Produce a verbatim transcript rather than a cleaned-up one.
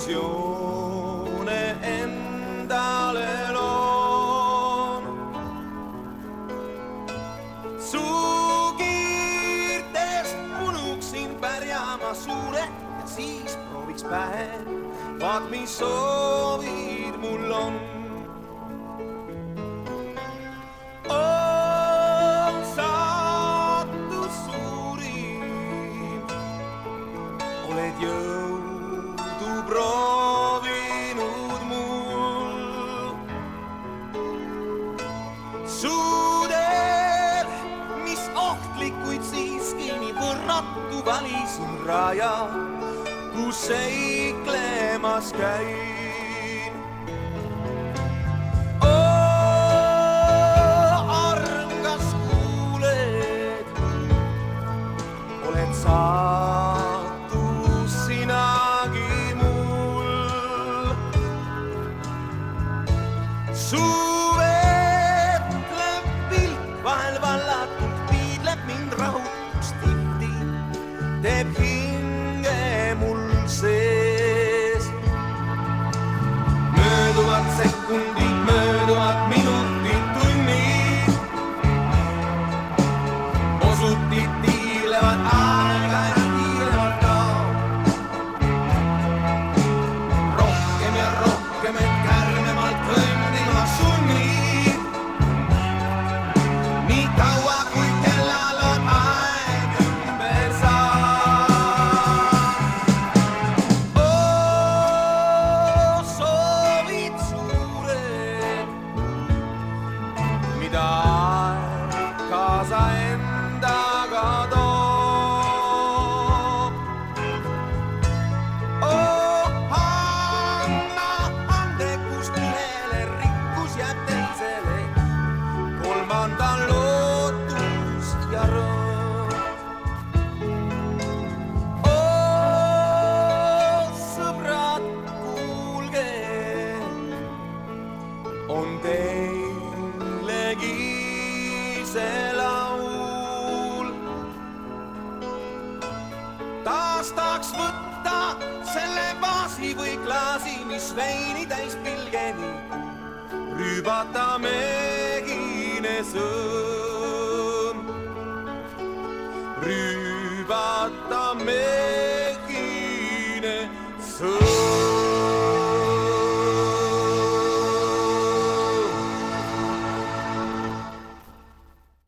illusioone endale loon. Su kiirtest punuksin pärjama suure ja siis prooviks pähe. Vaat mis soovid mul on. Oled jõudu proovinud mul suudel, mis ohtlikuid siiski nii võrratu valisin raja, kus seiklemas käin. Oo, arm, kas kuuled, oled sa suvetlev pilk vahel vallatult piidleb mind rahutust tihti, teeb hinge mul sees. Mööduvad sekundid, mööduvad minutid, tunnid, osutid tiirlevad aega ja tiirlevad ka. Rohkem ja rohkem, et kärmemalt kõndima sunnib, nii kaua kui kellal on aeg ümber saa. Oo, soovid suured, mida aeg kaasa endaga toob. Oo, anna andekust ühele, rikkus jääb teisele, kolmandal lootus ja rõõm. Oo, sõbrad, kuulge, on teilegi see laul. Taastaks võtta selle vaasi või klaasi, mis veini täis pilgeni, rüübata megine sõõm, rüübata megine